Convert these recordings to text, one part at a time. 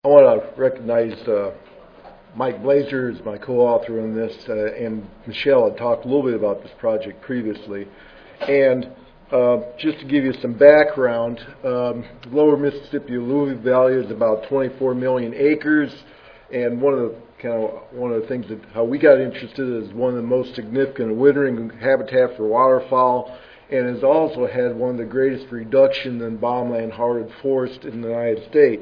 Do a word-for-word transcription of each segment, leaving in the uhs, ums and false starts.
I want to recognize uh, Mike Blazer as my co-author on this, uh, and Michelle had talked a little bit about this project previously. And uh, just to give you some background, um, Lower Mississippi Alluvial Valley is about twenty-four million acres, and one of the kind of one of the things that how we got interested is one of the most significant wintering habitat for waterfowl, and has also had one of the greatest reduction in bottomland hardwood forest in the United States.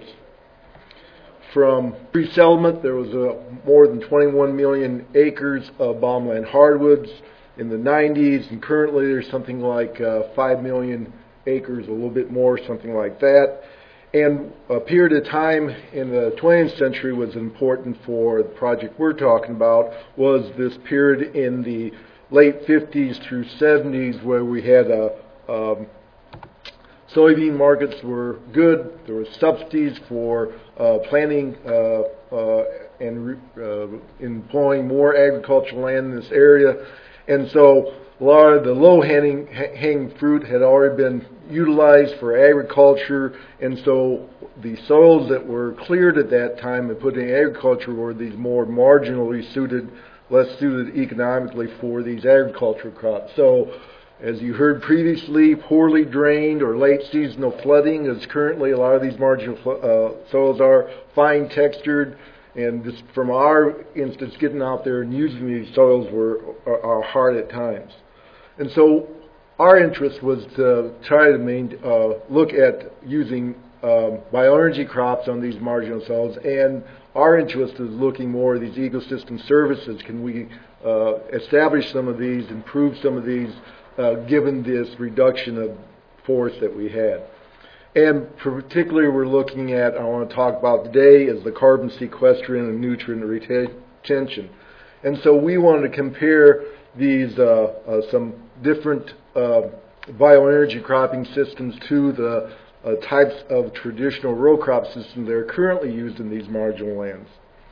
From pre-settlement, there was uh, more than twenty-one million acres of bottomland hardwoods in the nineties, and currently there's something like uh, five million acres, a little bit more, something like that. And a period of time in the twentieth century was important for the project we're talking about, was this period in the late fifties through seventies where we had a um, soybean markets were good. There were subsidies for uh, planting uh, uh, and uh, employing more agricultural land in this area. And so a lot of the low-hanging hanging fruit had already been utilized for agriculture. And so the soils that were cleared at that time and put in agriculture were these more marginally suited, less suited economically for these agricultural crops. So as you heard previously, poorly drained or late seasonal flooding is currently a lot of these marginal uh, soils are fine textured, and this, from our instance, getting out there and using these soils were are, are hard at times. And so our interest was to try to main, uh, look at using um, bioenergy crops on these marginal soils, and our interest is looking more at these ecosystem services. Can we uh, establish some of these, improve some of these, Uh, given this reduction of forest that we had. And particularly we're looking at, I want to talk about today, is the carbon sequestration and nutrient retention. And so we wanted to compare these, uh, uh, some different uh, bioenergy cropping systems to the uh, types of traditional row crop systems that are currently used in these marginal lands.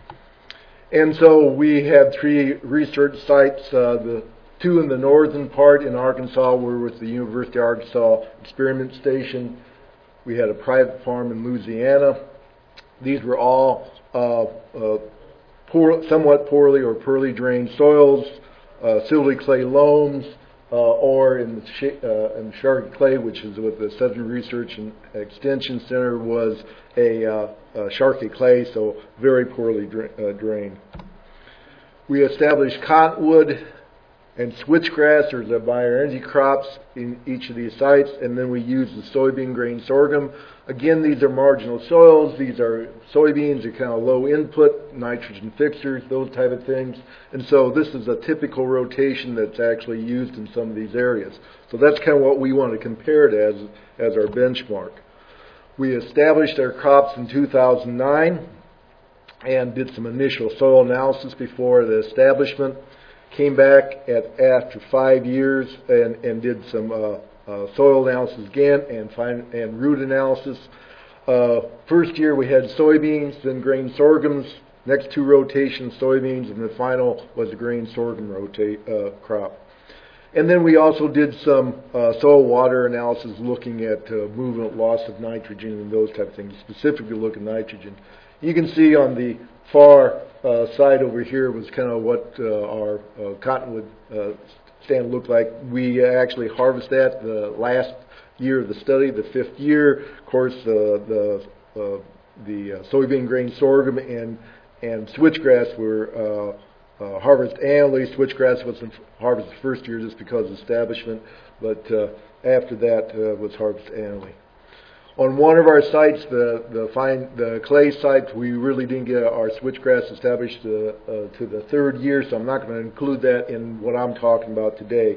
And so we had three research sites. Uh, the Two in the northern part in Arkansas were with the University of Arkansas Experiment Station. We had a private farm in Louisiana. These were all uh, uh, poor, somewhat poorly or poorly drained soils, uh, silty clay loams, uh, or in the, sh uh, in the Sharkey clay, which is what the Southern Research and Extension Center was, a, uh, a Sharkey clay, so very poorly dra uh, drained. We established cottonwood and switchgrass, or the bioenergy crops, in each of these sites, and then we use the soybean grain sorghum. Again, these are marginal soils. These are soybeans, are kind of low input, nitrogen fixers, those type of things. And so this is a typical rotation that's actually used in some of these areas. So that's kind of what we want to compare it as, as our benchmark. We established our crops in two thousand nine and did some initial soil analysis before the establishment. Came back at after five years and, and did some uh, uh, soil analysis again and find, and root analysis. Uh, first year we had soybeans, then grain sorghums. Next two rotations soybeans, and the final was a grain sorghum rotate uh, crop. And then we also did some uh, soil water analysis, looking at uh, movement, loss of nitrogen, and those type of things. Specifically, look at nitrogen. You can see on the far uh, side over here was kind of what uh, our uh, cottonwood uh, stand looked like. We actually harvested that the last year of the study, the fifth year. Of course, uh, the uh, the uh, soybean grain sorghum and and switchgrass were uh, uh, harvested annually. Switchgrass was harvested the first year just because of establishment, but uh, after that uh, was harvested annually. On one of our sites, the the fine the clay site, we really didn't get our switchgrass established uh, uh, to the third year, so I'm not going to include that in what I'm talking about today.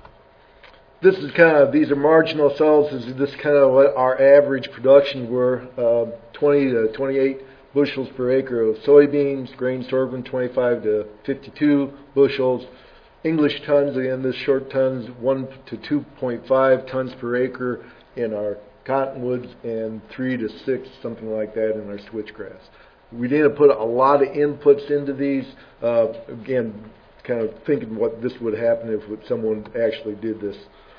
This is kind of these are marginal cells. This is this kind of what our average production were: uh, twenty to twenty-eight bushels per acre of soybeans, grain sorghum twenty-five to fifty-two bushels. English tons, again, this short tons, one to two point five tons per acre in our cottonwoods, and three to six, something like that, in our switchgrass. We didn't put a lot of inputs into these. Uh, again, kind of thinking what this would happen if someone actually did this.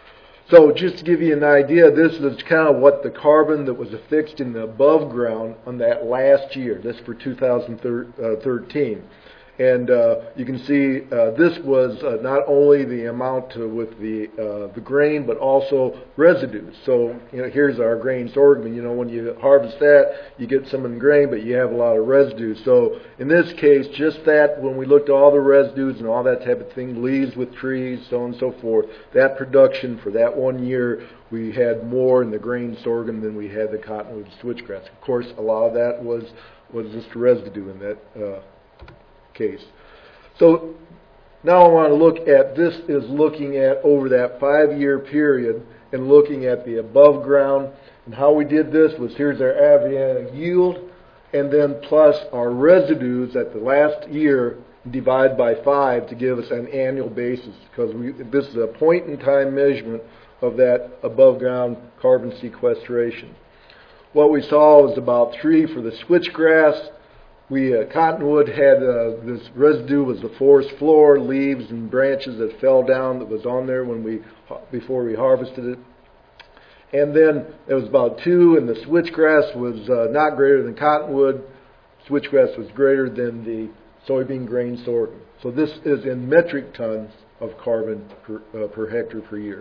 So just to give you an idea, this is kind of what the carbon that was affixed in the above ground on that last year. This for two thousand thirteen. And uh, you can see uh, this was uh, not only the amount to, with the uh, the grain, but also residues. So you know, here's our grain sorghum. You know, when you harvest that, you get some in the grain, but you have a lot of residues. So in this case, just that, when we looked at all the residues and all that type of thing, leaves with trees, so on and so forth, that production for that one year, we had more in the grain sorghum than we had the cottonwood switchgrass. Of course, a lot of that was was just residue in that Uh, case. So now I want to look at, this is looking at over that five-year period and looking at the above ground. And how we did this was, here's our average yield, and then plus our residues at the last year divided by five to give us an annual basis, because we, this is a point-in-time measurement of that above ground carbon sequestration. What we saw was about three for the switchgrass. We, uh, cottonwood had uh, this residue was the forest floor, leaves and branches that fell down that was on there when we, before we harvested it. And then there was about two, and the switchgrass was uh, not greater than cottonwood. Switchgrass was greater than the soybean grain sorghum. So this is in metric tons of carbon per, uh, per hectare per year.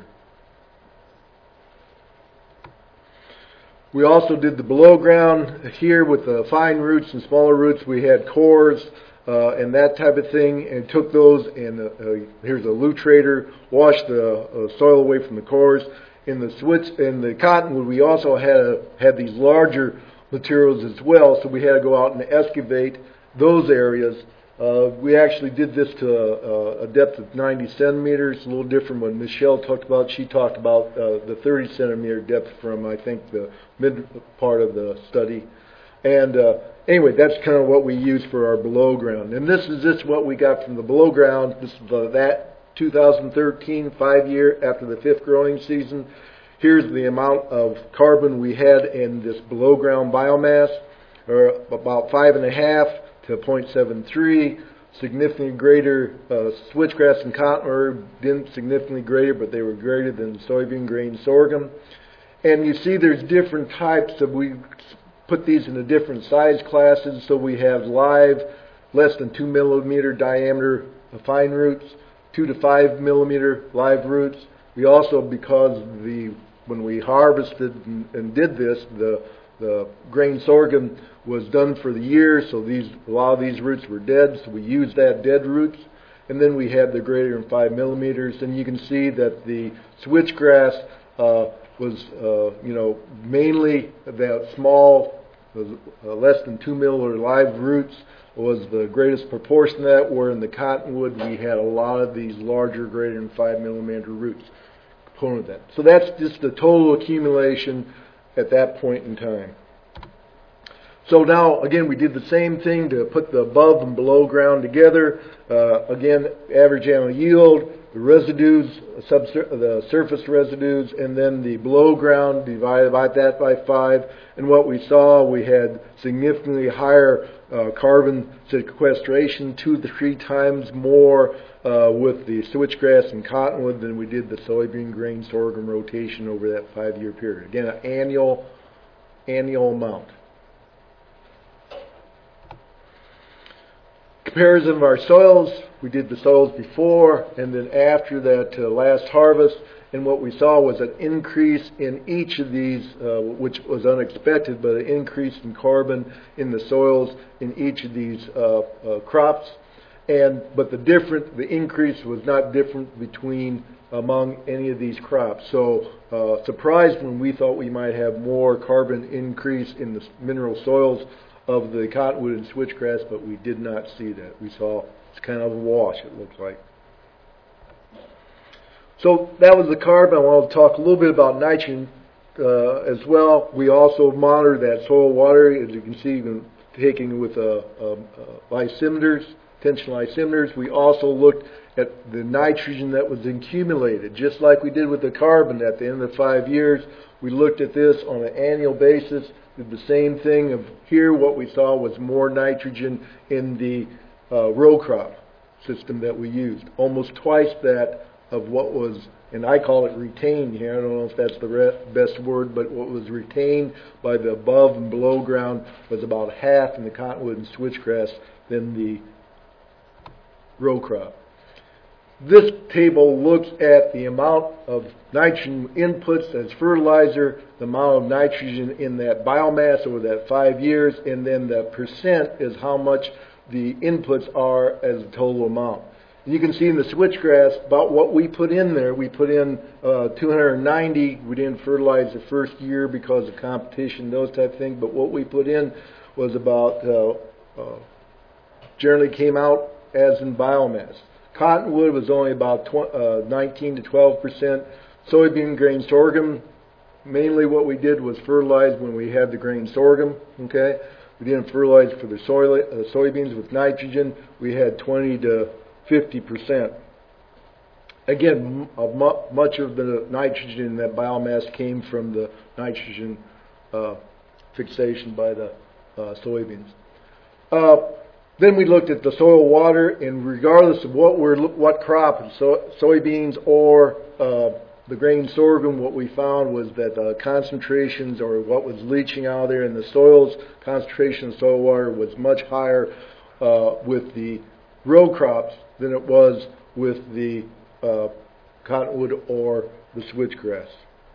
We also did the below ground here with the fine roots and smaller roots. We had cores uh, and that type of thing, and took those and uh, uh, here's a lutrator, washed the uh, soil away from the cores. In the switch, in the cottonwood, we also had a, had these larger materials as well, so we had to go out and excavate those areas. Uh, we actually did this to a, a depth of ninety centimeters, a little different when Michelle talked about. She talked about uh, the thirty centimeter depth from, I think, the mid part of the study. And uh, anyway, that's kind of what we use for our below ground. And this is just what we got from the below ground. This is uh, that two thousand thirteen, five year after the fifth growing season. Here's the amount of carbon we had in this below ground biomass, or about five and a half to zero point seven three, significantly greater uh, switchgrass and cottonwood, didn't significantly greater, but they were greater than soybean grain sorghum. And you see there's different types of, we put these into different size classes. So we have live, less than two millimeter diameter fine roots, two to five millimeter live roots. We also, because the when we harvested and, and did this, the The grain sorghum was done for the year, so these a lot of these roots were dead, so we used that dead roots. And then we had the greater than five millimeters, and you can see that the switchgrass uh, was, uh, you know, mainly that small, uh, less than two millimeter live roots was the greatest proportion of that. Where in the cottonwood we had a lot of these larger, greater than five millimeter roots component of that. So that's just the total accumulation at that point in time. So now, again, we did the same thing to put the above and below ground together. Uh, again, average annual yield, the residues, the surface residues, and then the below ground, divided by that by five. And what we saw, we had significantly higher uh, carbon sequestration, two to three times more uh, with the switchgrass and cottonwood than we did the soybean grain sorghum rotation over that five-year period. Again, an annual, annual amount. Comparison of our soils. We did the soils before and then after that uh, last harvest, and what we saw was an increase in each of these, uh, which was unexpected, but an increase in carbon in the soils in each of these uh, uh, crops. And but the different, the increase was not different between among any of these crops. So uh, surprised when we thought we might have more carbon increase in the mineral soils of the cottonwood and switchgrass, but we did not see that. We saw it's kind of a wash, it looks like. So that was the carbon. I want to talk a little bit about nitrogen uh, as well. We also monitor that soil water, as you can see, taking with uh, uh, lysimeters, tension lysimeters. We also looked at the nitrogen that was accumulated, just like we did with the carbon at the end of the five years. We looked at this on an annual basis. Did the same thing. Of here, what we saw was more nitrogen in the uh, row crop system that we used, almost twice that of what was, and I call it retained here, I don't know if that's the re best word, but what was retained by the above and below ground was about half in the cottonwood and switchgrass than the row crop. This table looks at the amount of nitrogen inputs as fertilizer, the amount of nitrogen in that biomass over that five years, and then the percent is how much the inputs are as a total amount. You can see in the switchgrass about what we put in there. We put in uh, two hundred ninety. We didn't fertilize the first year because of competition, those type of things, but what we put in was about, uh, uh, generally came out as in biomass. Cottonwood was only about uh, nineteen to twelve percent. Soybean, grain, sorghum, mainly what we did was fertilize when we had the grain sorghum. Okay, we didn't fertilize for the soy, uh, soybeans with nitrogen. We had twenty to fifty percent. Again, m mu much of the nitrogen in that biomass came from the nitrogen uh, fixation by the uh, soybeans. Uh, Then we looked at the soil water, and regardless of what we're what crop, so, soybeans or uh, the grain sorghum, what we found was that uh, concentrations, or what was leaching out there in the soils, concentration of soil water was much higher uh, with the row crops than it was with the uh, cottonwood or the switchgrass.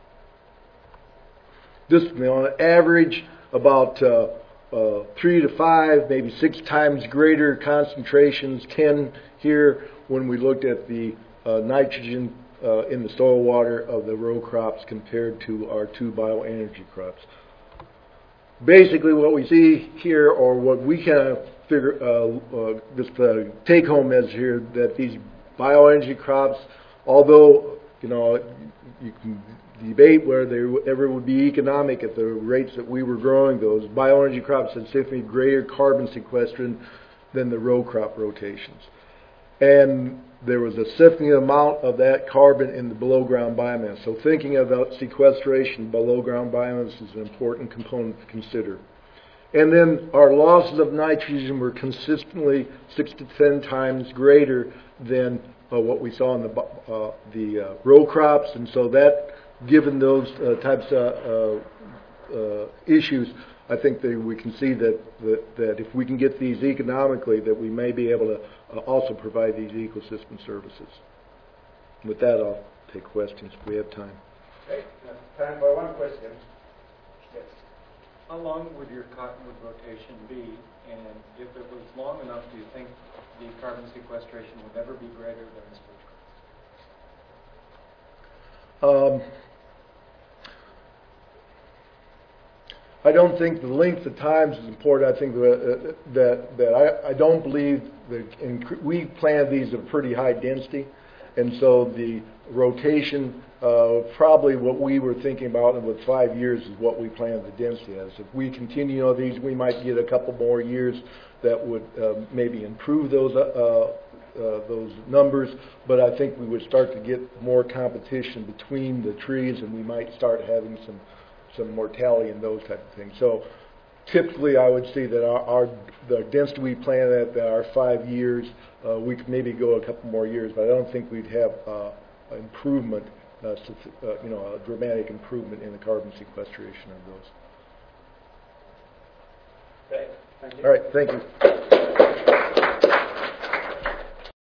This, you know, on average, about uh, Uh, three to five, maybe six times greater concentrations, ten here when we looked at the uh, nitrogen uh, in the soil water of the row crops compared to our two bioenergy crops. Basically what we see here, or what we kind of figure, uh, uh, just uh, take home message here, that these bioenergy crops, although, you know, you can debate whether they ever would be economic at the rates that we were growing those, bioenergy crops had significantly greater carbon sequestration than the row crop rotations. And there was a significant amount of that carbon in the below ground biomass. So thinking about sequestration below ground biomass is an important component to consider. And then our losses of nitrogen were consistently six to ten times greater than uh, what we saw in the, uh, the uh, row crops, and so that, given those uh, types of uh, uh, issues, I think that we can see that, that that if we can get these economically, that we may be able to uh, also provide these ecosystem services. With that, I'll take questions if we have time. Okay, time for one question. Yes. How long would your cottonwood rotation be, and if it was long enough, do you think the carbon sequestration would ever be greater than the switchgrass? Um, I don't think the length of times is important. I think that uh, that, that I, I don't believe that in, we planted these at pretty high density, and so the rotation, uh, probably what we were thinking about with five years is what we planned the density as. If we continue on these, we might get a couple more years that would uh, maybe improve those uh, uh, those numbers, but I think we would start to get more competition between the trees, and we might start having some some mortality and those type of things. So typically I would say that our, our the density we plan at that our five years, uh, we could maybe go a couple more years, but I don't think we'd have uh, improvement, uh, uh, you know, a dramatic improvement in the carbon sequestration of those. Okay, thank you. All right, thank you.